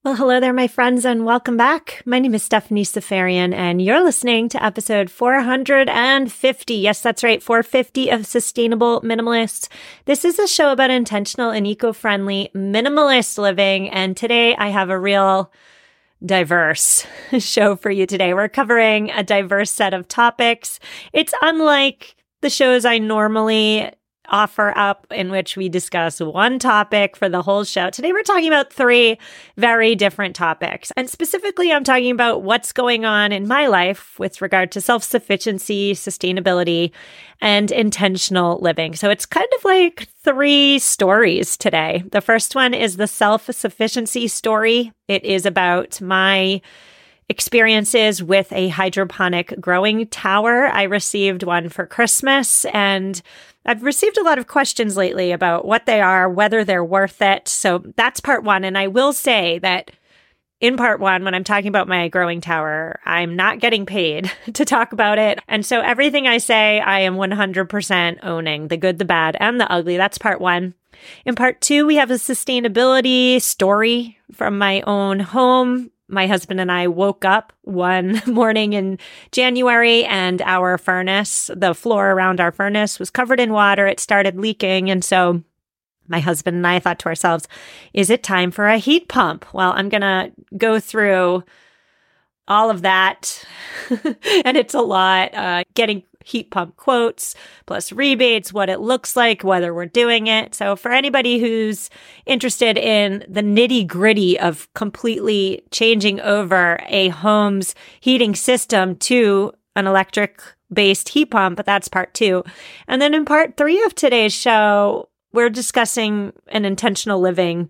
Well, hello there, my friends, and welcome back. My name is Stephanie Seferian, and you're listening to episode 450. Yes, that's right, 450 of Sustainable Minimalists. This is a show about intentional and eco-friendly minimalist living, and today I have a real diverse show for you today. We're covering a diverse set of topics. It's unlike the shows I normally offer up in which we discuss one topic for the whole show. Today, we're talking about three very different topics. And specifically, I'm talking about what's going on in my life with regard to self-sufficiency, sustainability, and intentional living. So it's kind of like three stories today. The first one is the self-sufficiency story. It is about my experiences with a hydroponic growing tower. I received one for Christmas, and I've received a lot of questions lately about what they are, whether they're worth it. So that's part one. And I will say that in part one, when I'm talking about my growing tower, I'm not getting paid to talk about it. And so everything I say, I am 100% owning the good, the bad, and the ugly. That's part one. In part two, we have a sustainability story from my own home. My husband and I woke up one morning in January and our furnace, the floor around our furnace was covered in water. It started leaking. And so my husband and I thought to ourselves, is it time for a heat pump? Well, I'm going to go through all of that. And it's a lot, getting heat pump quotes, plus rebates, what it looks like, whether we're doing it. So for anybody who's interested in the nitty-gritty of completely changing over a home's heating system to an electric-based heat pump, but that's part two. And then in part three of today's show, we're discussing an intentional living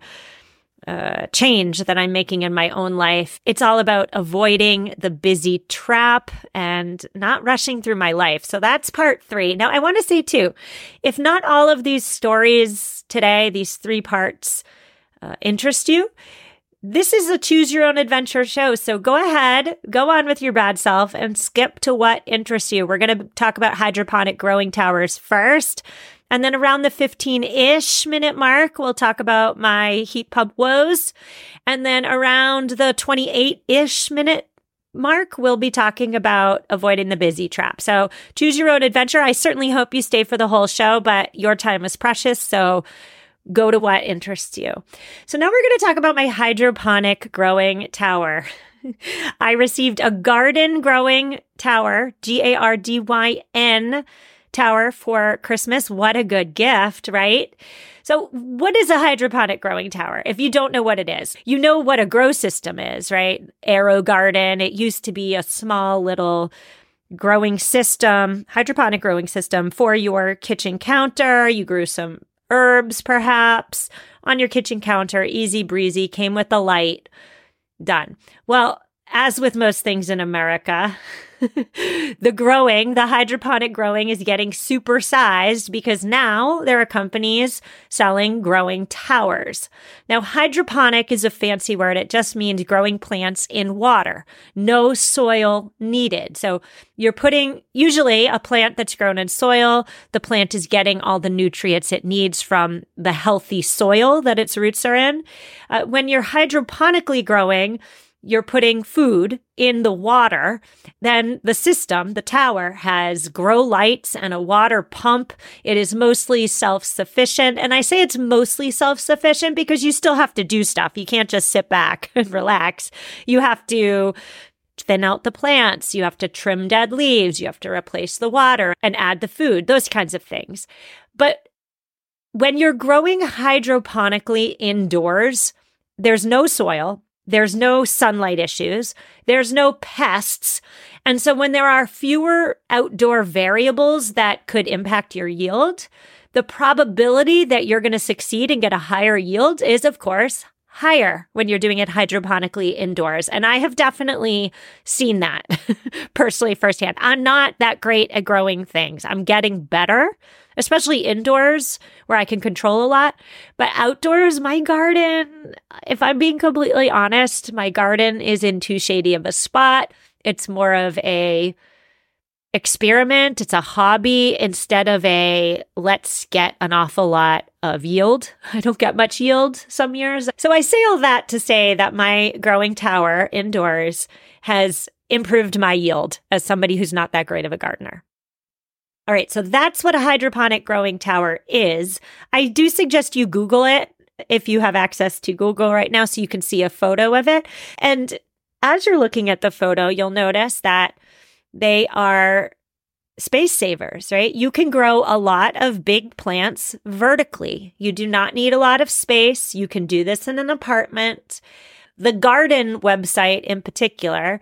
change that I'm making in my own life. It's all about avoiding the busy trap and not rushing through my life. So that's part three. Now, I want to say too, if not all of these stories today, these three parts interest you, this is a choose your own adventure show. So go ahead, go on with your bad self and skip to what interests you. We're going to talk about hydroponic growing towers first. And then around the 15-ish minute mark, we'll talk about my heat pump woes. And then around the 28-ish minute mark, we'll be talking about avoiding the busy trap. So choose your own adventure. I certainly hope you stay for the whole show, but your time is precious. So go to what interests you. So now we're going to talk about my hydroponic growing tower. I received a garden growing tower, GARDYN tower for Christmas. What a good gift, right? So what is a hydroponic growing tower? If you don't know what it is, you know what a grow system is, right? AeroGarden. It used to be a small little growing system, hydroponic growing system for your kitchen counter. You grew some herbs, perhaps, on your kitchen counter. Easy breezy, came with a light. Done. Well, as with most things in America, the hydroponic growing is getting supersized because now there are companies selling growing towers. Now, hydroponic is a fancy word. It just means growing plants in water, no soil needed. So you're putting usually a plant that's grown in soil. The plant is getting all the nutrients it needs from the healthy soil that its roots are in. When you're hydroponically growing, you're putting food in the water, then the system, the tower, has grow lights and a water pump. It is mostly self-sufficient. And I say it's mostly self-sufficient because you still have to do stuff. You can't just sit back and relax. You have to thin out the plants. You have to trim dead leaves. You have to replace the water and add the food, those kinds of things. But when you're growing hydroponically indoors, there's no soil. There's no sunlight issues. There's no pests. And so when there are fewer outdoor variables that could impact your yield, the probability that you're going to succeed and get a higher yield is, of course, higher when you're doing it hydroponically indoors. And I have definitely seen that personally firsthand. I'm not that great at growing things. I'm getting better, especially indoors where I can control a lot. But outdoors, my garden, if I'm being completely honest, my garden is in too shady of a spot. It's more of a experiment. It's a hobby instead of a let's get an awful lot of yield. I don't get much yield some years. So I say all that to say that my growing tower indoors has improved my yield as somebody who's not that great of a gardener. All right, so that's what a hydroponic growing tower is. I do suggest you Google it if you have access to Google right now so you can see a photo of it. And as you're looking at the photo, you'll notice that they are space savers, right? You can grow a lot of big plants vertically. You do not need a lot of space. You can do this in an apartment. The garden website in particular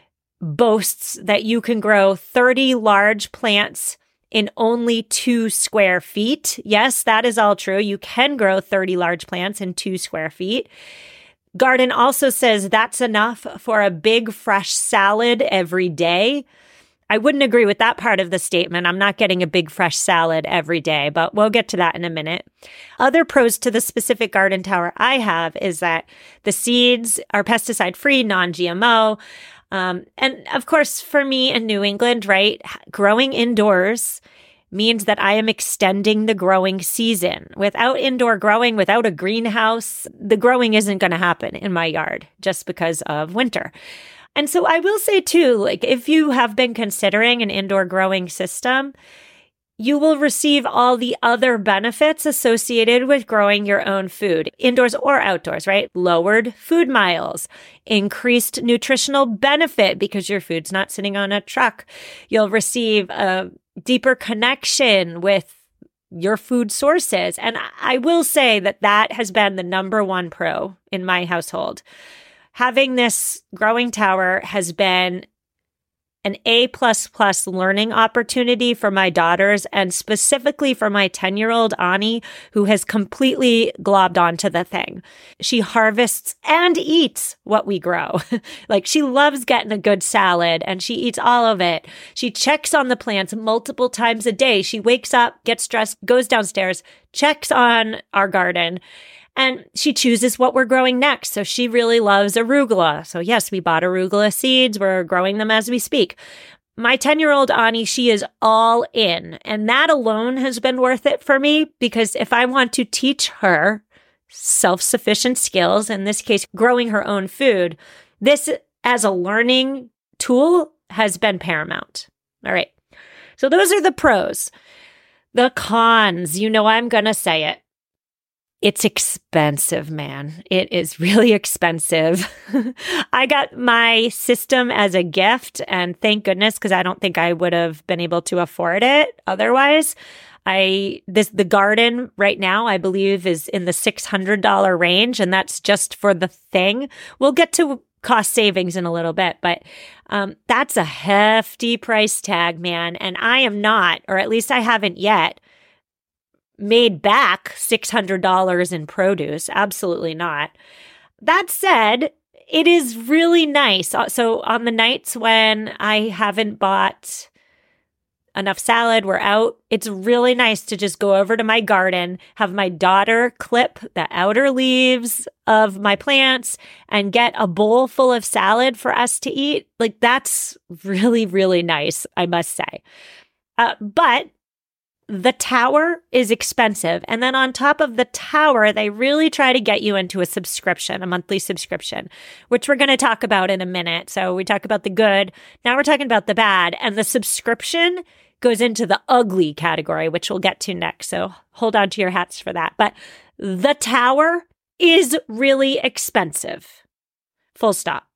boasts that you can grow 30 large plants in only 2 square feet. Yes, that is all true. You can grow 30 large plants in 2 square feet. Garden also says that's enough for a big fresh salad every day. I wouldn't agree with that part of the statement. I'm not getting a big fresh salad every day, but we'll get to that in a minute. Other pros to the specific garden tower I have is that the seeds are pesticide-free, non-GMO. And of course, for me in New England, right, growing indoors means that I am extending the growing season. Without indoor growing, without a greenhouse, the growing isn't going to happen in my yard just because of winter. And so I will say too, like if you have been considering an indoor growing system, you will receive all the other benefits associated with growing your own food, indoors or outdoors, right? Lowered food miles, increased nutritional benefit because your food's not sitting on a truck. You'll receive a deeper connection with your food sources. And I will say that that has been the number one pro in my household. Having this growing tower has been an A++ learning opportunity for my daughters and specifically for my 10-year-old Ani, who has completely globbed onto the thing. She harvests and eats what we grow. Like she loves getting a good salad and she eats all of it. She checks on the plants multiple times a day. She wakes up, gets dressed, goes downstairs, checks on our garden. And she chooses what we're growing next. So she really loves arugula. So yes, we bought arugula seeds. We're growing them as we speak. My 10-year-old Ani, she is all in. And that alone has been worth it for me because if I want to teach her self-sufficient skills, in this case, growing her own food, this as a learning tool has been paramount. All right. So those are the pros. The cons, you know, I'm going to say it. It's expensive, man. It is really expensive. I got my system as a gift, and thank goodness, because I don't think I would have been able to afford it otherwise. The garden right now, I believe, is in the $600 range, and that's just for the thing. We'll get to cost savings in a little bit, but that's a hefty price tag, man. And I am not, or at least I haven't yet, made back $600 in produce. Absolutely not. That said, it is really nice. So on the nights when I haven't bought enough salad, we're out, it's really nice to just go over to my garden, have my daughter clip the outer leaves of my plants and get a bowl full of salad for us to eat. Like that's really, really nice, I must say. But the tower is expensive. And then on top of the tower, they really try to get you into a subscription, a monthly subscription, which we're going to talk about in a minute. So we talk about the good. Now we're talking about the bad. And the subscription goes into the ugly category, which we'll get to next. So hold on to your hats for that. But the tower is really expensive. Full stop.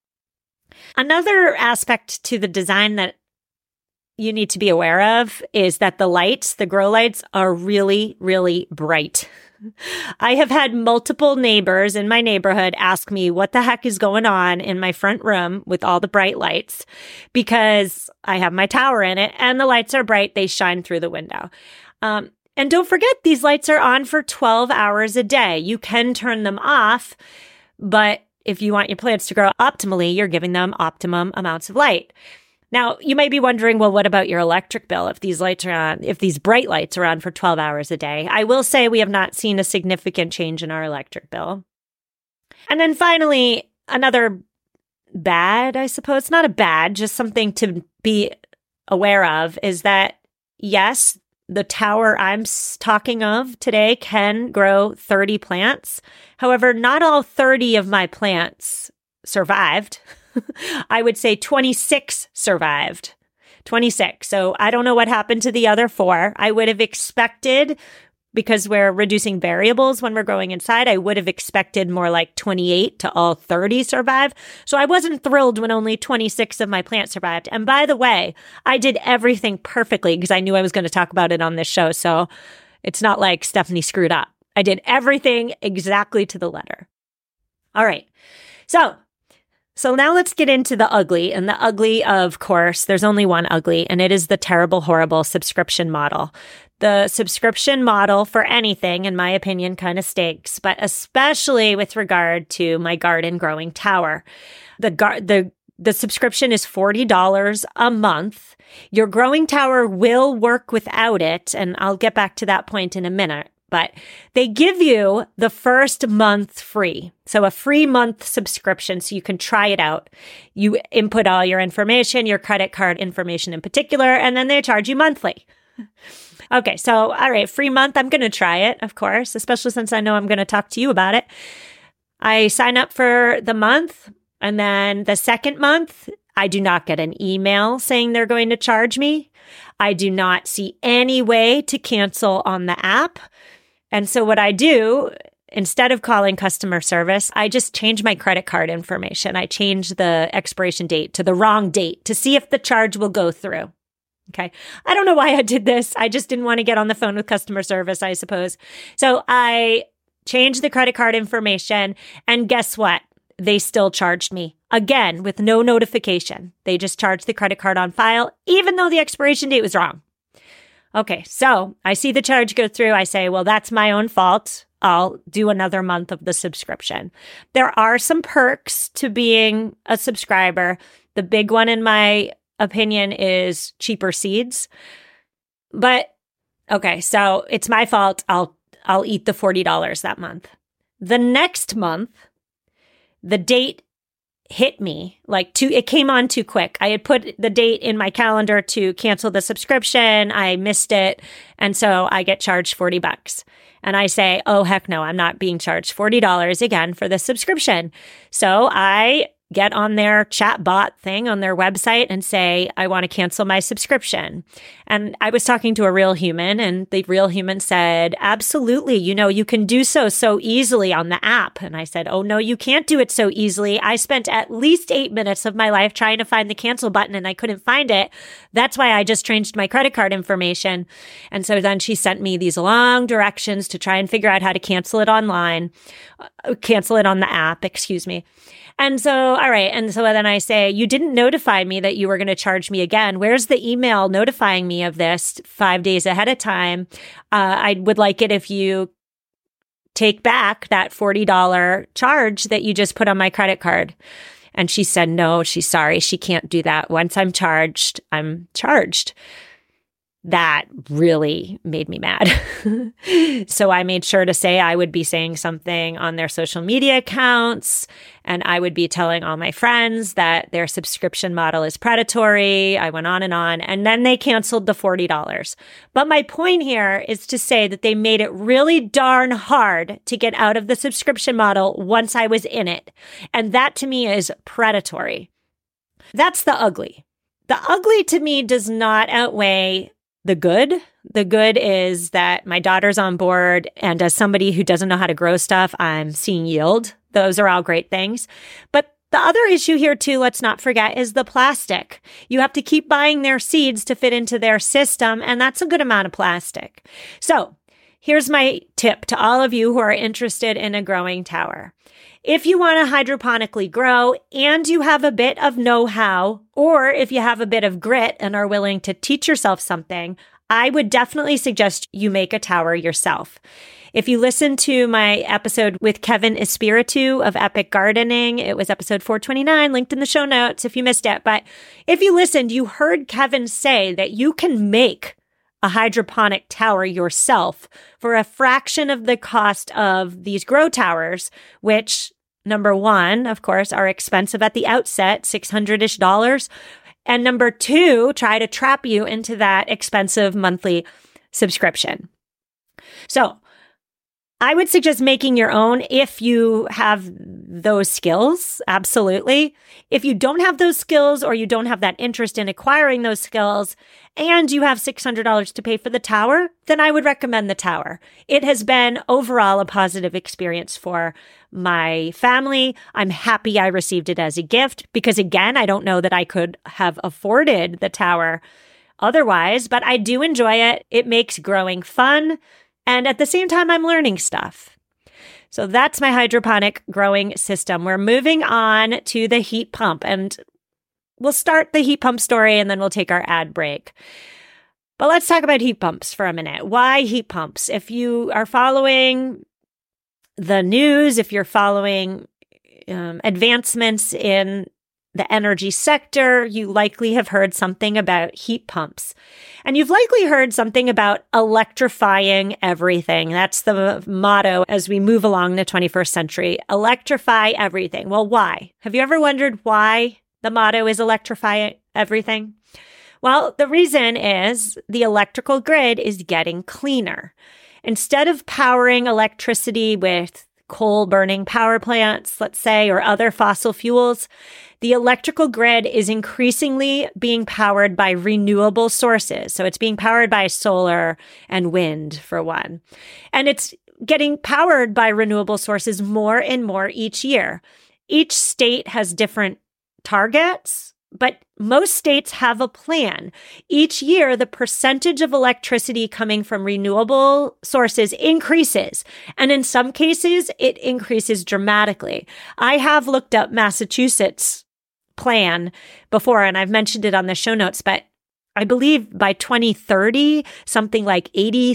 Another aspect to the design that you need to be aware of is that the lights, the grow lights, are really, really bright. I have had multiple neighbors in my neighborhood ask me what the heck is going on in my front room with all the bright lights because I have my tower in it and the lights are bright. They shine through the window. And don't forget, these lights are on for 12 hours a day. You can turn them off, but if you want your plants to grow optimally, you're giving them optimum amounts of light. Now, you might be wondering, well, what about your electric bill if these lights are on, if these bright lights are on for 12 hours a day? I will say we have not seen a significant change in our electric bill. And then finally, another bad, I suppose, not a bad, just something to be aware of is that, yes, the tower I'm talking of today can grow 30 plants. However, not all 30 of my plants survived. I would say 26 survived. 26. So I don't know what happened to the other 4. I would have expected, because we're reducing variables when we're growing inside, I would have expected more like 28 to all 30 survive. So I wasn't thrilled when only 26 of my plants survived. And by the way, I did everything perfectly because I knew I was going to talk about it on this show. So it's not like Stephanie screwed up. I did everything exactly to the letter. All right. So now let's get into the ugly. And the ugly, of course, there's only one ugly, and it is the terrible, horrible subscription model. The subscription model for anything, in my opinion, kind of stinks, but especially with regard to my garden growing tower. The subscription is $40 a month. Your growing tower will work without it, and I'll get back to that point in a minute. But they give you the first month free. So a free month subscription so you can try it out. You input all your information, your credit card information in particular, and then they charge you monthly. Okay, so all right, free month. I'm going to try it, of course, especially since I know I'm going to talk to you about it. I sign up for the month, and then the second month, I do not get an email saying they're going to charge me. I do not see any way to cancel on the app. And so what I do, instead of calling customer service, I just change my credit card information. I change the expiration date to the wrong date to see if the charge will go through. Okay. I don't know why I did this. I just didn't want to get on the phone with customer service, I suppose. So I changed the credit card information, and guess what? They still charged me again with no notification. They just charged the credit card on file, even though the expiration date was wrong. Okay, so I see the charge go through. I say, well, that's my own fault. I'll do another month of the subscription. There are some perks to being a subscriber. The big one, in my opinion, is cheaper seeds. But okay, so it's my fault. I'll eat the $40 that month. The next month, the date hit me it came on too quick. I had put the date in my calendar to cancel the subscription. I missed it. And so I get charged $40. And I say, oh, heck no, I'm not being charged $40 again for the subscription. So I get on their chat bot thing on their website and say, I want to cancel my subscription. And I was talking to a real human, and the real human said, absolutely, you can do so easily on the app. And I said, oh, no, you can't do it so easily. I spent at least 8 minutes of my life trying to find the cancel button, and I couldn't find it. That's why I just changed my credit card information. And so then she sent me these long directions to try and figure out how to cancel it on the app, excuse me. And so, all right. And so then I say, you didn't notify me that you were going to charge me again. Where's the email notifying me of this 5 days ahead of time? I would like it if you take back that $40 charge that you just put on my credit card. And she said, no, she's sorry. She can't do that. Once I'm charged, I'm charged. That really made me mad. So I made sure to say I would be saying something on their social media accounts, and I would be telling all my friends that their subscription model is predatory. I went on, and then they canceled the $40. But my point here is to say that they made it really darn hard to get out of the subscription model once I was in it. And that to me is predatory. That's the ugly. The ugly to me does not outweigh the good. The good is that my daughter's on board, and as somebody who doesn't know how to grow stuff, I'm seeing yield. Those are all great things. But the other issue here too, let's not forget, is the plastic. You have to keep buying their seeds to fit into their system, and that's a good amount of plastic. So here's my tip to all of you who are interested in a growing tower. If you want to hydroponically grow and you have a bit of know-how, or if you have a bit of grit and are willing to teach yourself something, I would definitely suggest you make a tower yourself. If you listen to my episode with Kevin Espiritu of Epic Gardening, it was episode 429, linked in the show notes if you missed it. But if you listened, you heard Kevin say that you can make a hydroponic tower yourself for a fraction of the cost of these grow towers, which, number one, of course, are expensive at the outset, $600-ish. And number two, try to trap you into that expensive monthly subscription. So I would suggest making your own if you have those skills. Absolutely. If you don't have those skills or you don't have that interest in acquiring those skills and you have $600 to pay for the tower, then I would recommend the tower. It has been overall a positive experience for my family. I'm happy I received it as a gift because, again, I don't know that I could have afforded the tower otherwise, but I do enjoy it. It makes growing fun. And at the same time, I'm learning stuff. So that's my hydroponic growing system. We're moving on to the heat pump, and we'll start the heat pump story and then we'll take our ad break. But let's talk about heat pumps for a minute. Why heat pumps? If you are following the news, if you're following advancements in the energy sector, you likely have heard something about heat pumps. And you've likely heard something about electrifying everything. That's the motto as we move along the 21st century. Electrify everything. Well, why? Have you ever wondered why the motto is electrify everything? Well, the reason is the electrical grid is getting cleaner. Instead of powering electricity with coal-burning power plants, let's say, or other fossil fuels, the electrical grid is increasingly being powered by renewable sources. So it's being powered by solar and wind, for one. And it's getting powered by renewable sources more and more each year. Each state has different targets, but most states have a plan. Each year, the percentage of electricity coming from renewable sources increases. And in some cases, it increases dramatically. I have looked up Massachusetts' plan before, and I've mentioned it on the show notes, but I believe by 2030, something like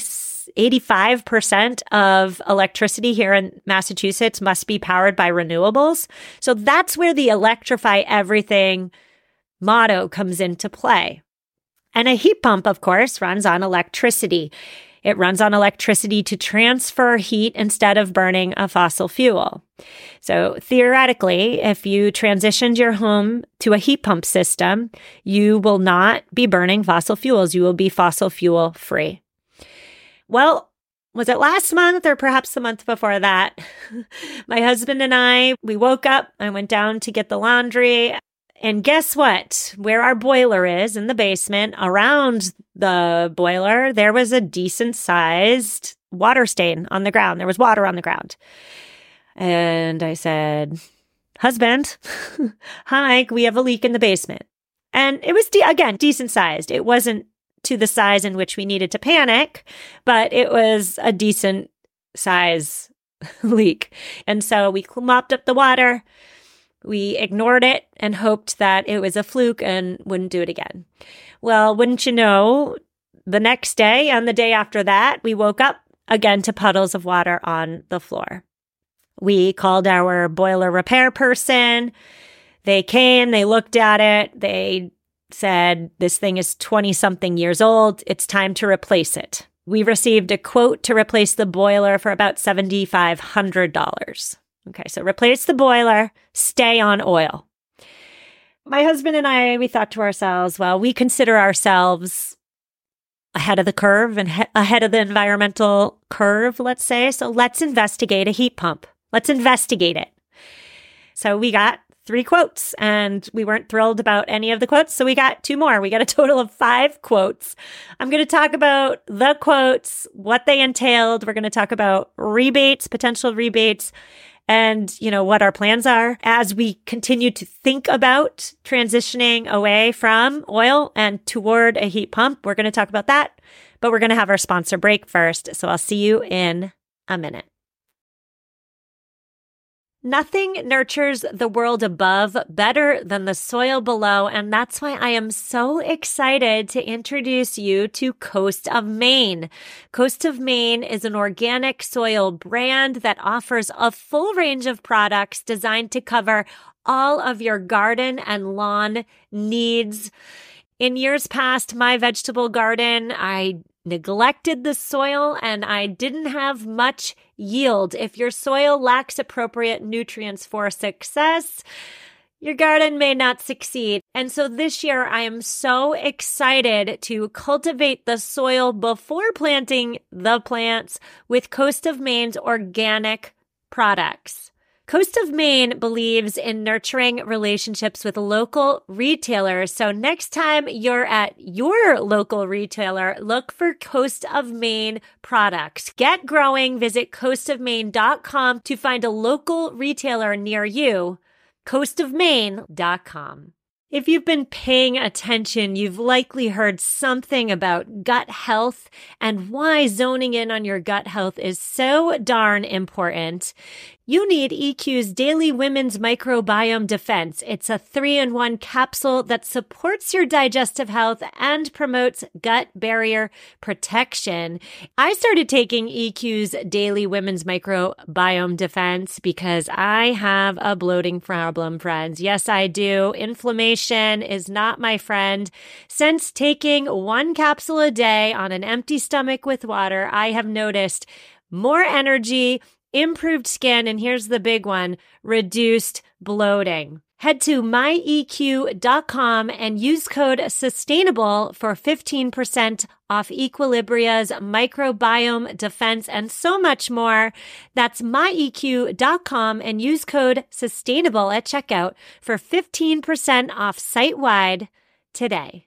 85% of electricity here in Massachusetts must be powered by renewables. So that's where the electrify everything motto comes into play. And a heat pump, of course, runs on electricity. It runs on electricity to transfer heat instead of burning a fossil fuel. So theoretically, if you transitioned your home to a heat pump system, you will not be burning fossil fuels. You will be fossil fuel free. Well, was it last month or perhaps the month before that? My husband and I, we woke up, I went down to get the laundry. And guess what? Where our boiler is in the basement, around the boiler, there was a decent sized water stain on the ground. There was water on the ground. And I said, husband, hi, we have a leak in the basement. And it was, again, decent sized. It wasn't to the size in which we needed to panic, but it was a decent size leak. And so we mopped up the water. We ignored it and hoped that it was a fluke and wouldn't do it again. Well, wouldn't you know, the next day and the day after that, we woke up again to puddles of water on the floor. We called our boiler repair person. They came, they looked at it. They said, this thing is 20-something years old. It's time to replace it. We received a quote to replace the boiler for about $7,500. Okay, so replace the boiler, stay on oil. My husband and I, we thought to ourselves, well, we consider ourselves ahead of the curve and ahead of the environmental curve, let's say. So let's investigate a heat pump. Let's investigate it. So we got 3 quotes and we weren't thrilled about any of the quotes. So we got 2 more. We got a total of 5 quotes. I'm going to talk about the quotes, what they entailed. We're going to talk about rebates, potential rebates, and, what our plans are as we continue to think about transitioning away from oil and toward a heat pump. We're going to talk about that, but we're going to have our sponsor break first. So I'll see you in a minute. Nothing nurtures the world above better than the soil below, and that's why I am so excited to introduce you to Coast of Maine. Coast of Maine is an organic soil brand that offers a full range of products designed to cover all of your garden and lawn needs. In years past, my vegetable garden, I neglected the soil and I didn't have much yield. If your soil lacks appropriate nutrients for success, your garden may not succeed. And so this year, I am so excited to cultivate the soil before planting the plants with Coast of Maine's organic products. Coast of Maine believes in nurturing relationships with local retailers. So next time you're at your local retailer, look for Coast of Maine products. Get growing. Visit coastofmaine.com to find a local retailer near you. coastofmaine.com. If you've been paying attention, you've likely heard something about gut health and why zoning in on your gut health is so darn important. You need EQ's Daily Women's Microbiome Defense. It's a 3-in-1 capsule that supports your digestive health and promotes gut barrier protection. I started taking EQ's Daily Women's Microbiome Defense because I have a bloating problem, friends. Yes, I do. Inflammation is not my friend. Since taking 1 capsule a day on an empty stomach with water, I have noticed more energy, improved skin, and here's the big one, reduced bloating. Head to myeq.com and use code SUSTAINABLE for 15% off Equilibria's microbiome defense and so much more. That's myeq.com and use code SUSTAINABLE at checkout for 15% off site-wide today.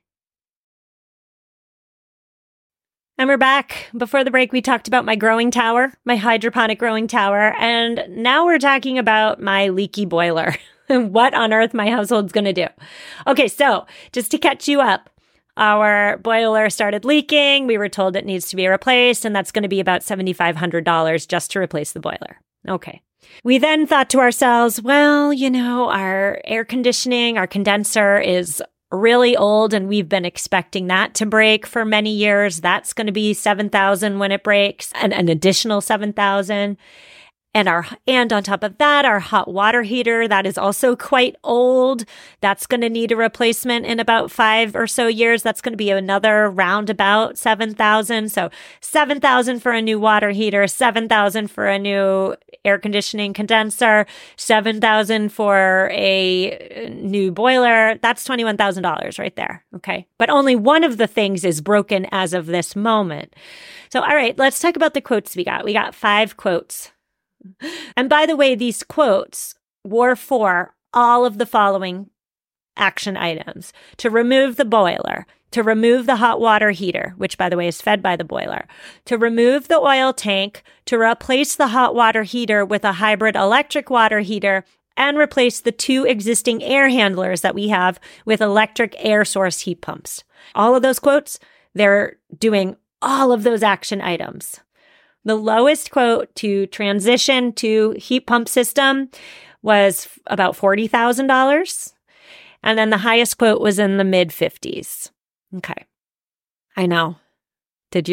And we're back. Before the break, we talked about my growing tower, my hydroponic growing tower, and now we're talking about my leaky boiler and what on earth my household's going to do. Okay, so just to catch you up, our boiler started leaking. We were told it needs to be replaced, and that's going to be about $7,500 just to replace the boiler. Okay. We then thought to ourselves, well, our air conditioning, our condenser is really old, and we've been expecting that to break for many years. That's going to be $7,000 when it breaks, and an additional $7,000. And on top of that, our hot water heater, that is also quite old. That's going to need a replacement in about 5 or so years. That's going to be another roundabout $7,000. So $7,000 for a new water heater, $7,000 for a new air conditioning condenser, $7,000 for a new boiler. That's $21,000 right there. Okay. But only one of the things is broken as of this moment. So, all right, let's talk about the quotes we got. We got 5 quotes. And by the way, these quotes were for all of the following action items: to remove the boiler, to remove the hot water heater, which by the way is fed by the boiler, to remove the oil tank, to replace the hot water heater with a hybrid electric water heater, and replace the 2 existing air handlers that we have with electric air source heat pumps. All of those quotes, they're doing all of those action items. The lowest quote to transition to heat pump system was about $40,000. And then the highest quote was in the mid 50s. Okay. I know. Did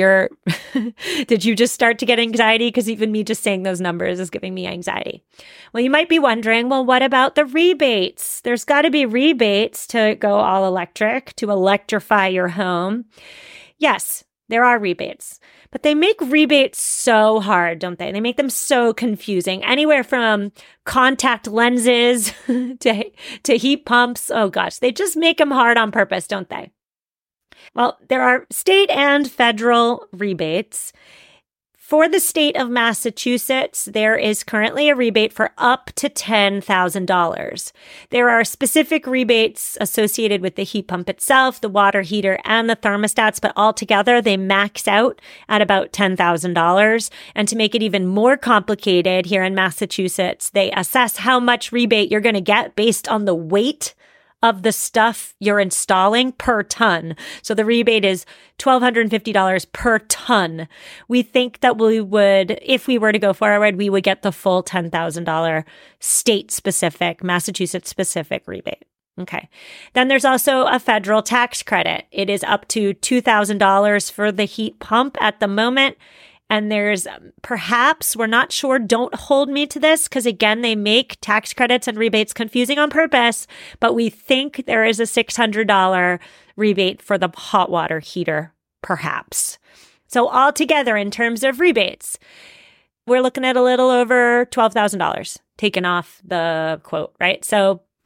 you just start to get anxiety? Because even me just saying those numbers is giving me anxiety. Well, you might be wondering, well, what about the rebates? There's got to be rebates to go all electric, to electrify your home. Yes, there are rebates. But they make rebates so hard, don't they? They make them so confusing. Anywhere from contact lenses to heat pumps. Oh gosh, they just make them hard on purpose, don't they? Well, there are state and federal rebates. For the state of Massachusetts, there is currently a rebate for up to $10,000. There are specific rebates associated with the heat pump itself, the water heater, and the thermostats, but altogether they max out at about $10,000. And to make it even more complicated, here in Massachusetts, they assess how much rebate you're going to get based on the weight of the stuff you're installing per ton. So the rebate is $1,250 per ton. We think that we would, if we were to go forward, we would get the full $10,000 state-specific, Massachusetts-specific rebate. Okay. Then there's also a federal tax credit. It is up to $2,000 for the heat pump at the moment. And there's perhaps, we're not sure, don't hold me to this, because again, they make tax credits and rebates confusing on purpose, but we think there is a $600 rebate for the hot water heater, perhaps. So altogether, in terms of rebates, we're looking at a little over $12,000 taken off the quote, right? So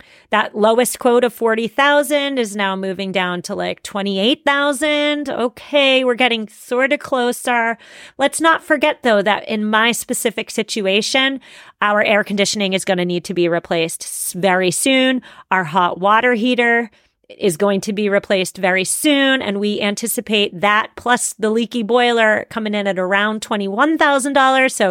That lowest quote of 40,000 is now moving down to like 28,000. Okay, we're getting sort of closer. Let's not forget though that in my specific situation, our air conditioning is going to need to be replaced very soon. Our hot water heater is going to be replaced very soon. And we anticipate that plus the leaky boiler coming in at around $21,000. So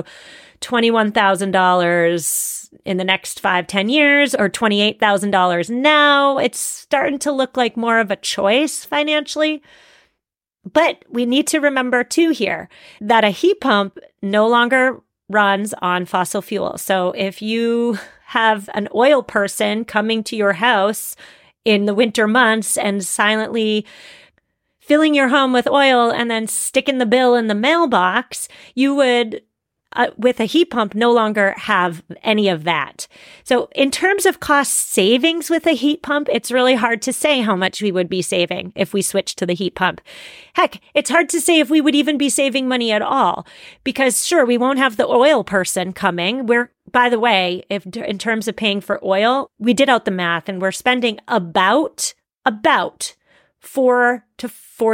$21,000 in the next 5-10 years or $28,000 now. It's starting to look like more of a choice financially. But we need to remember too here that a heat pump no longer runs on fossil fuel. So if you have an oil person coming to your house in the winter months and silently filling your home with oil and then sticking the bill in the mailbox, you would, with a heat pump, no longer have any of that. So in terms of cost savings with a heat pump, it's really hard to say how much we would be saving if we switched to the heat pump. Heck, it's hard to say if we would even be saving money at all, because sure, we won't have the oil person coming. By the way, if in terms of paying for oil, we did out the math and we're spending about $4,000 to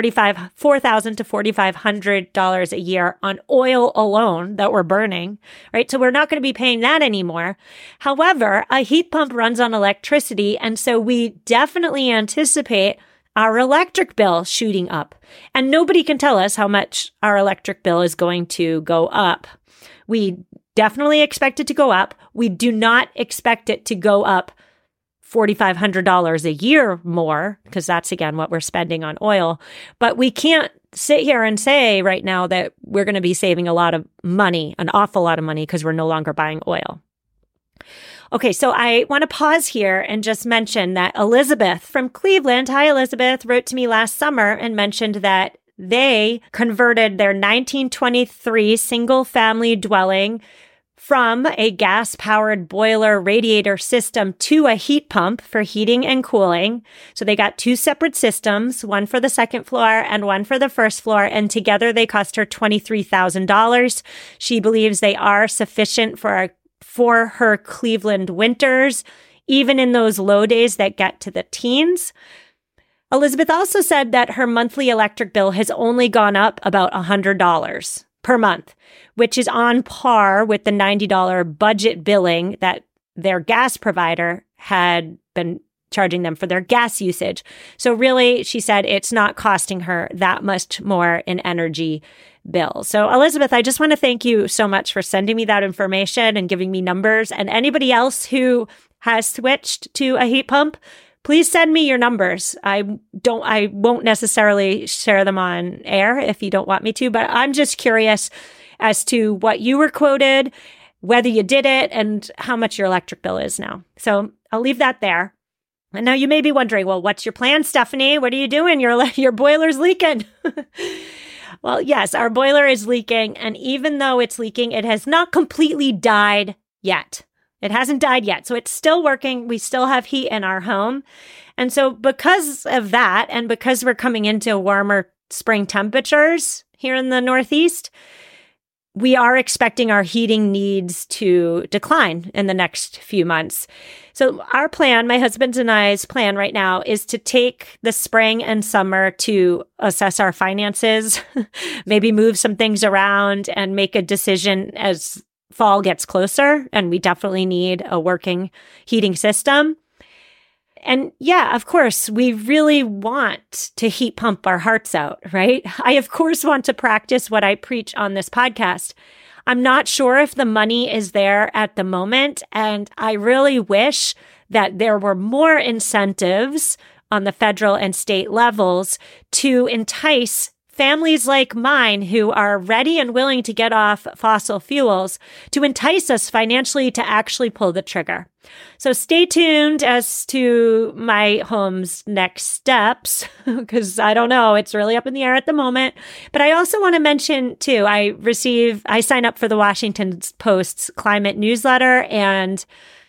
$4,500 a year on oil alone that we're burning, right? So we're not going to be paying that anymore. However, a heat pump runs on electricity, and so we definitely anticipate our electric bill shooting up. And nobody can tell us how much our electric bill is going to go up. We definitely expect it to go up. We do not expect it to go up $4,500 a year more, because that's, again, what we're spending on oil. But we can't sit here and say right now that we're going to be saving a lot of money, an awful lot of money, because we're no longer buying oil. Okay, so I want to pause here and just mention that Elizabeth from Cleveland, hi Elizabeth, wrote to me last summer and mentioned that they converted their 1923 single-family dwelling from a gas-powered boiler radiator system to a heat pump for heating and cooling. So they got two separate systems, one for the second floor and one for the first floor, and together they cost her $23,000. She believes they are sufficient for her Cleveland winters, even in those low days that get to the teens. Elizabeth also said that her monthly electric bill has only gone up about $100 per month, which is on par with the $90 budget billing that their gas provider had been charging them for their gas usage. So really, she said it's not costing her that much more in energy bill. So Elizabeth, I just want to thank you so much for sending me that information and giving me numbers. And anybody else who has switched to a heat pump, please send me your numbers. I won't necessarily share them on air if you don't want me to, but I'm just curious as to what you were quoted, whether you did it, and how much your electric bill is now. So I'll leave that there. And now you may be wondering, well, what's your plan, Stephanie? What are you doing? Your boiler's leaking. Well, yes, our boiler is leaking. And even though it's leaking, it has not completely died yet. It hasn't died yet. So it's still working. We still have heat in our home. And so because of that, and because we're coming into warmer spring temperatures here in the Northeast, we are expecting our heating needs to decline in the next few months. So our plan, my husband and I's plan right now, is to take the spring and summer to assess our finances, maybe move some things around and make a decision as fall gets closer. And we definitely need a working heating system. And yeah, of course, we really want to heat pump our hearts out, right? I, of course, want to practice what I preach on this podcast. I'm not sure if the money is there at the moment, and I really wish that there were more incentives on the federal and state levels to entice families like mine who are ready and willing to get off fossil fuels, to entice us financially to actually pull the trigger. So stay tuned as to my home's next steps, because I don't know, it's really up in the air at the moment. But I also want to mention too, I sign up for the Washington Post's climate newsletter, and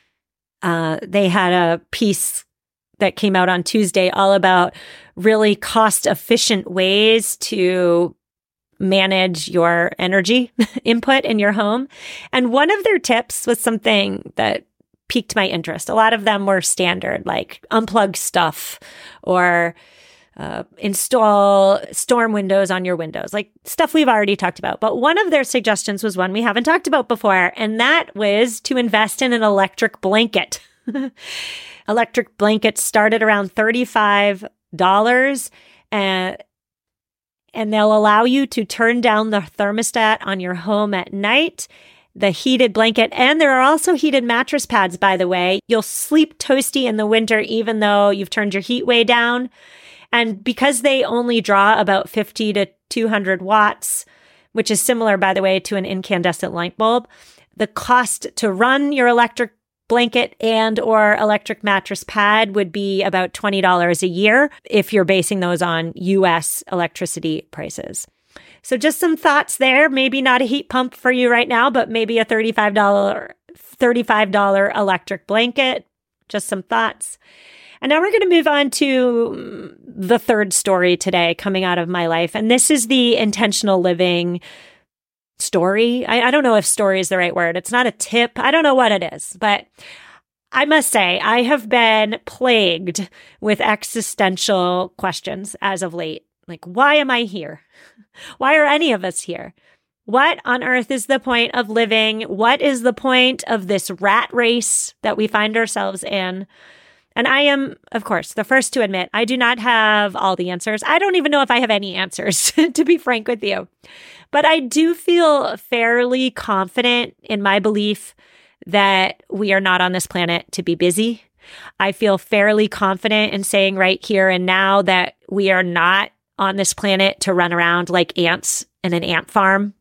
they had a piece that came out on Tuesday all about really cost-efficient ways to manage your energy input in your home. And one of their tips was something that piqued my interest. A lot of them were standard, like unplug stuff or install storm windows on your windows, like stuff we've already talked about. But one of their suggestions was one we haven't talked about before, and that was to invest in an electric blanket. Electric blankets started around $35, and they'll allow you to turn down the thermostat on your home at night, the heated blanket, and there are also heated mattress pads, by the way. You'll sleep toasty in the winter, even though you've turned your heat way down. And because they only draw about 50 to 200 watts, which is similar, by the way, to an incandescent light bulb, the cost to run your electric blanket and or electric mattress pad would be about $20 a year if you're basing those on US electricity prices. So just some thoughts there. Maybe not a heat pump for you right now, but maybe a $35 electric blanket. Just some thoughts. And now we're going to move on to the third story today coming out of my life. And this is the intentional living story. I don't know if story is the right word. It's not a tip. I don't know what it is. But I must say, I have been plagued with existential questions as of late. Like, why am I here? Why are any of us here? What on earth is the point of living? What is the point of this rat race that we find ourselves in? And I am, of course, the first to admit, I do not have all the answers. I don't even know if I have any answers, to be frank with you. But I do feel fairly confident in my belief that we are not on this planet to be busy. I feel fairly confident in saying right here and now that we are not on this planet to run around like ants in an ant farm.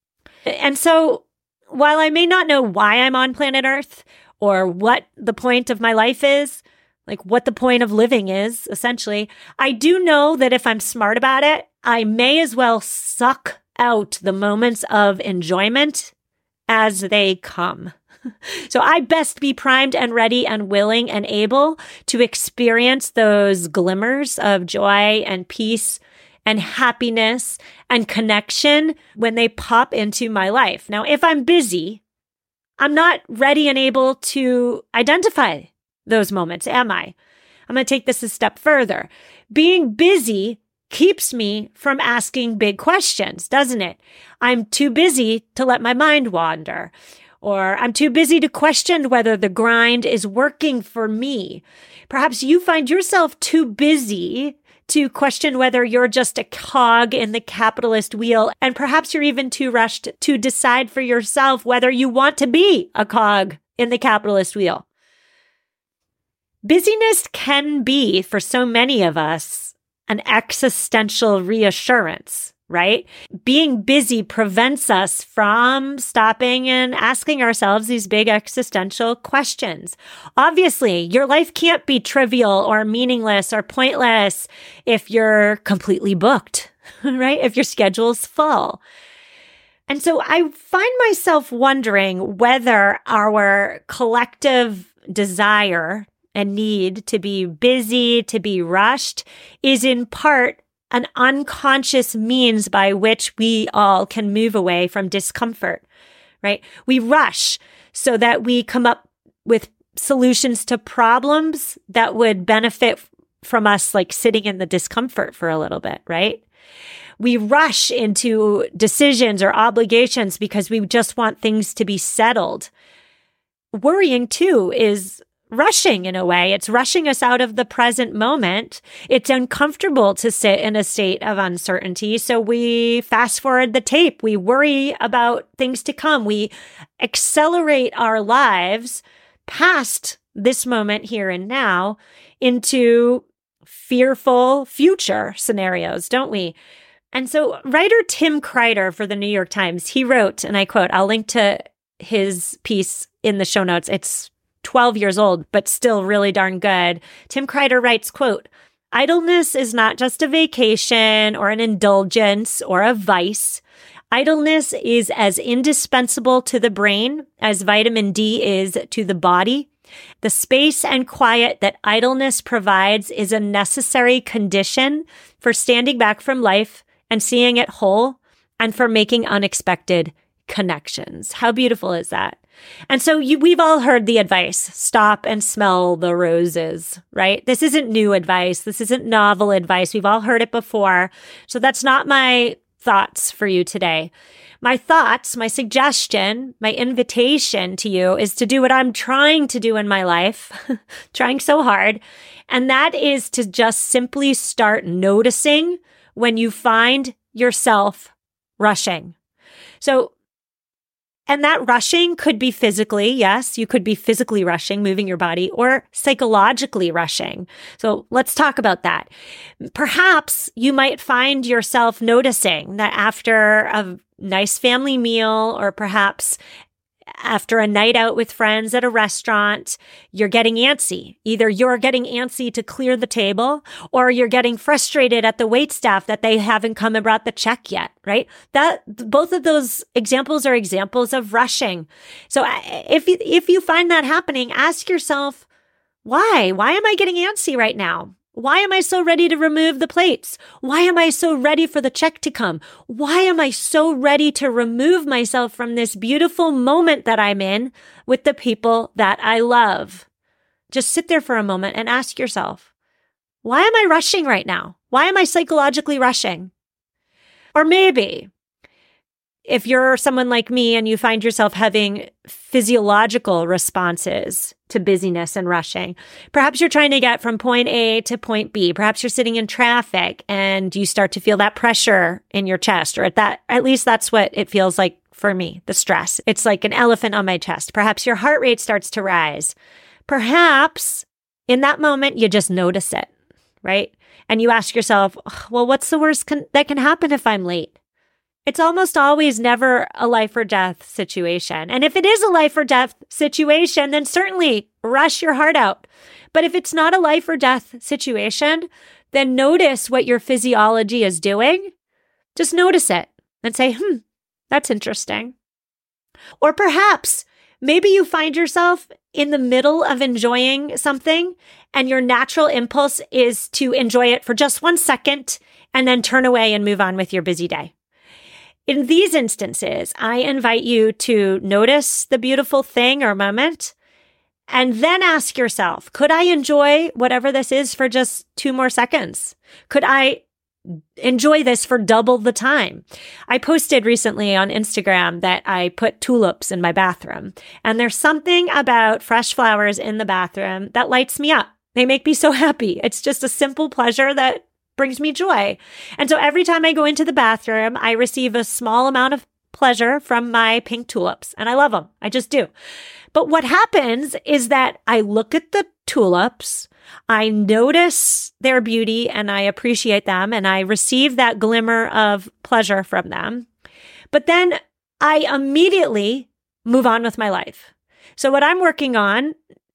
And so while I may not know why I'm on planet Earth or what the point of my life is, like what the point of living is, essentially, I do know that if I'm smart about it, I may as well suck out the moments of enjoyment as they come. So I best be primed and ready and willing and able to experience those glimmers of joy and peace and happiness and connection when they pop into my life. Now, if I'm busy, I'm not ready and able to identify those moments, am I? I'm going to take this a step further. Being busy keeps me from asking big questions, doesn't it? I'm too busy to let my mind wander. Or I'm too busy to question whether the grind is working for me. Perhaps you find yourself too busy to question whether you're just a cog in the capitalist wheel. And perhaps you're even too rushed to decide for yourself whether you want to be a cog in the capitalist wheel. Busyness can be, for so many of us, an existential reassurance, right? Being busy prevents us from stopping and asking ourselves these big existential questions. Obviously, your life can't be trivial or meaningless or pointless if you're completely booked, right? If your schedule's full. And so I find myself wondering whether our collective desire and need to be busy, to be rushed, is in part an unconscious means by which we all can move away from discomfort, right? We rush so that we come up with solutions to problems that would benefit from us, like sitting in the discomfort for a little bit, right? We rush into decisions or obligations because we just want things to be settled. Worrying, too, is rushing in a way. It's rushing us out of the present moment. It's uncomfortable to sit in a state of uncertainty. So we fast forward the tape. We worry about things to come. We accelerate our lives past this moment here and now into fearful future scenarios, don't we? And so writer Tim Kreider for the New York Times, he wrote, and I quote, I'll link to his piece in the show notes. It's 12 years old, but still really darn good. Tim Kreider writes, quote, idleness is not just a vacation or an indulgence or a vice. Idleness is as indispensable to the brain as vitamin D is to the body. The space and quiet that idleness provides is a necessary condition for standing back from life and seeing it whole and for making unexpected connections. How beautiful is that? And so we've all heard the advice, stop and smell the roses, right? This isn't new advice. This isn't novel advice. We've all heard it before. So that's not my thoughts for you today. My thoughts, my suggestion, my invitation to you is to do what I'm trying to do in my life, trying so hard. And that is to just simply start noticing when you find yourself rushing. And that rushing could be physically, yes, you could be physically rushing, moving your body, or psychologically rushing. So let's talk about that. Perhaps you might find yourself noticing that after a nice family meal, or perhaps after a night out with friends at a restaurant, you're getting antsy. Either you're getting antsy to clear the table, or you're getting frustrated at the waitstaff that they haven't come and brought the check yet, right? Both of those examples are examples of rushing. So if you find that happening, ask yourself, why? Why am I getting antsy right now? Why am I so ready to remove the plates? Why am I so ready for the check to come? Why am I so ready to remove myself from this beautiful moment that I'm in with the people that I love? Just sit there for a moment and ask yourself, why am I rushing right now? Why am I psychologically rushing? Or maybe if you're someone like me and you find yourself having physiological responses to busyness and rushing, perhaps you're trying to get from point A to point B. Perhaps you're sitting in traffic and you start to feel that pressure in your chest, or at least that's what it feels like for me, the stress. It's like an elephant on my chest. Perhaps your heart rate starts to rise. Perhaps in that moment, you just notice it, right? And you ask yourself, well, what's the worst that can happen if I'm late? It's almost always never a life or death situation. And if it is a life or death situation, then certainly rush your heart out. But if it's not a life or death situation, then notice what your physiology is doing. Just notice it and say, that's interesting. Or perhaps maybe you find yourself in the middle of enjoying something and your natural impulse is to enjoy it for just 1 second and then turn away and move on with your busy day. In these instances, I invite you to notice the beautiful thing or moment and then ask yourself, could I enjoy whatever this is for just 2 more seconds? Could I enjoy this for double the time? I posted recently on Instagram that I put tulips in my bathroom, and there's something about fresh flowers in the bathroom that lights me up. They make me so happy. It's just a simple pleasure that brings me joy. And so every time I go into the bathroom, I receive a small amount of pleasure from my pink tulips, and I love them. I just do. But what happens is that I look at the tulips, I notice their beauty, and I appreciate them, and I receive that glimmer of pleasure from them. But then I immediately move on with my life. So what I'm working on,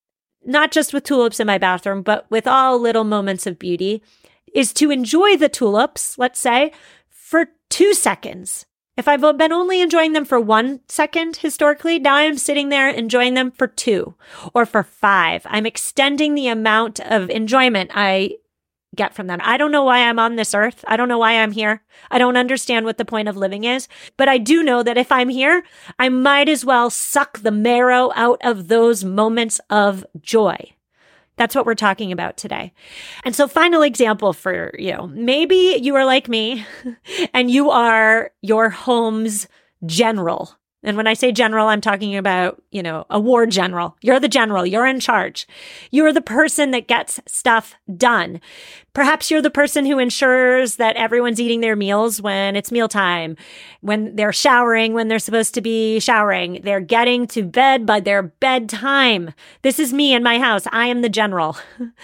not just with tulips in my bathroom, but with all little moments of beauty, is to enjoy the tulips, let's say, for 2 seconds. If I've been only enjoying them for 1 second historically, now I'm sitting there enjoying them for 2 or for 5. I'm extending the amount of enjoyment I get from them. I don't know why I'm on this earth. I don't know why I'm here. I don't understand what the point of living is. But I do know that if I'm here, I might as well suck the marrow out of those moments of joy. That's what we're talking about today. And so final example for you. Maybe you are like me and you are your home's general. And when I say general, I'm talking about, a war general. You're the general. You're in charge. You're the person that gets stuff done. Perhaps you're the person who ensures that everyone's eating their meals when it's mealtime, when they're showering, when they're supposed to be showering. They're getting to bed by their bedtime. This is me in my house. I am the general.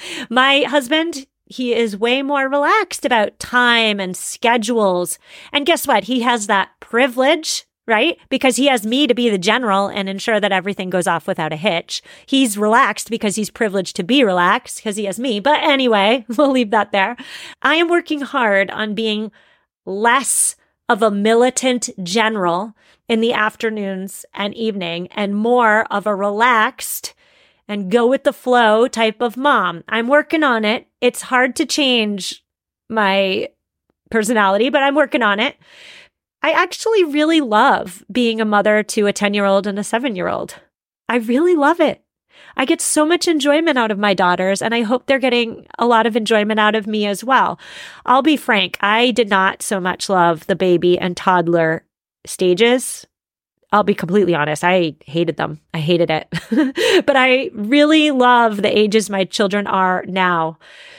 My husband, he is way more relaxed about time and schedules. And guess what? He has that privilege, right? Because he has me to be the general and ensure that everything goes off without a hitch. He's relaxed because he's privileged to be relaxed because he has me. But anyway, we'll leave that there. I am working hard on being less of a militant general in the afternoons and evening and more of a relaxed and go with the flow type of mom. I'm working on it. It's hard to change my personality, but I'm working on it. I actually really love being a mother to a 10-year-old and a 7-year-old. I really love it. I get so much enjoyment out of my daughters, and I hope they're getting a lot of enjoyment out of me as well. I'll be frank, I did not so much love the baby and toddler stages. I'll be completely honest. I hated them. I hated it. But I really love the ages my children are now.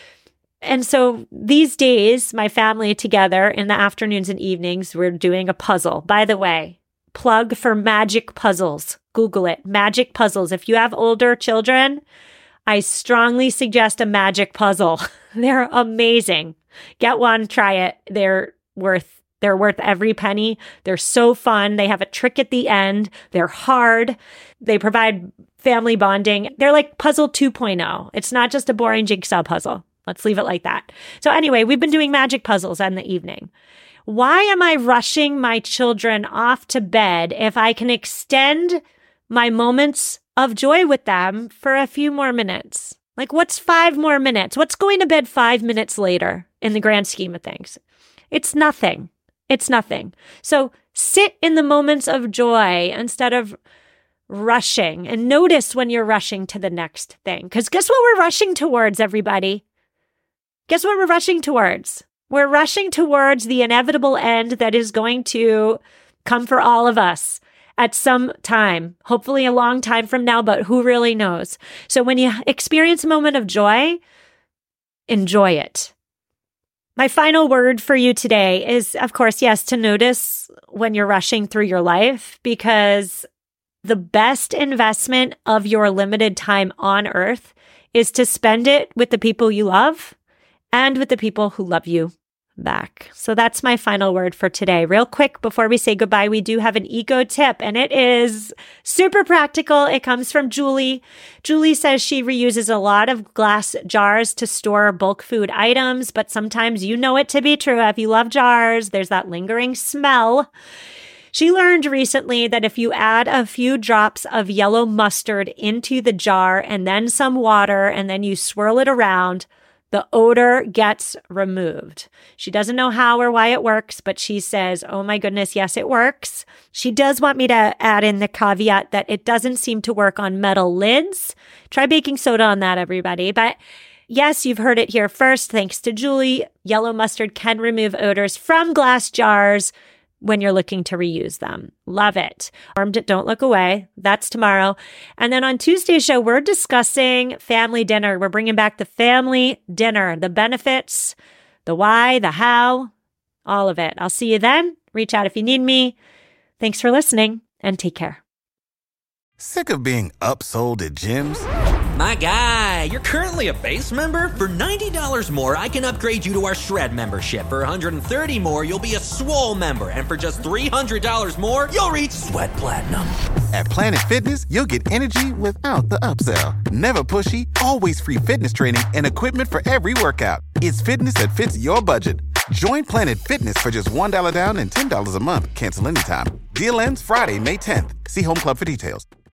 And so these days, my family together in the afternoons and evenings, we're doing a puzzle. By the way, plug for Magic Puzzles. Google it. Magic Puzzles. If you have older children, I strongly suggest a Magic Puzzle. They're amazing. Get one, try it. They're worth every penny. They're so fun. They have a trick at the end. They're hard. They provide family bonding. They're like Puzzle 2.0. It's not just a boring jigsaw puzzle. Let's leave it like that. So anyway, we've been doing Magic Puzzles in the evening. Why am I rushing my children off to bed if I can extend my moments of joy with them for a few more minutes? Like, what's 5 more minutes? What's going to bed 5 minutes later in the grand scheme of things? It's nothing. It's nothing. So sit in the moments of joy instead of rushing, and notice when you're rushing to the next thing. Because guess what we're rushing towards, everybody? Guess what we're rushing towards? We're rushing towards the inevitable end that is going to come for all of us at some time, hopefully a long time from now, but who really knows? So when you experience a moment of joy, enjoy it. My final word for you today is, of course, yes, to notice when you're rushing through your life, because the best investment of your limited time on earth is to spend it with the people you love and with the people who love you back. So that's my final word for today. Real quick, before we say goodbye, we do have an ego tip, and it is super practical. It comes from Julie. Julie says she reuses a lot of glass jars to store bulk food items, but sometimes you know it to be true. If you love jars, there's that lingering smell. She learned recently that if you add a few drops of yellow mustard into the jar and then some water, and then you swirl it around, the odor gets removed. She doesn't know how or why it works, but she says, oh my goodness, yes, it works. She does want me to add in the caveat that it doesn't seem to work on metal lids. Try baking soda on that, everybody. But yes, you've heard it here first. Thanks to Julie, yellow mustard can remove odors from glass jars when you're looking to reuse them. Love it. Don't look away. That's tomorrow. And then on Tuesday's show, we're discussing family dinner. We're bringing back the family dinner, the benefits, the why, the how, all of it. I'll see you then. Reach out if you need me. Thanks for listening, and take care. Sick of being upsold at gyms? My guy, you're currently a base member? For $90 more, I can upgrade you to our Shred membership. For $130 more, you'll be a Swole member. And for just $300 more, you'll reach Sweat Platinum. At Planet Fitness, you'll get energy without the upsell. Never pushy, always free fitness training and equipment for every workout. It's fitness that fits your budget. Join Planet Fitness for just $1 down and $10 a month. Cancel anytime. Deal ends Friday, May 10th. See Home Club for details.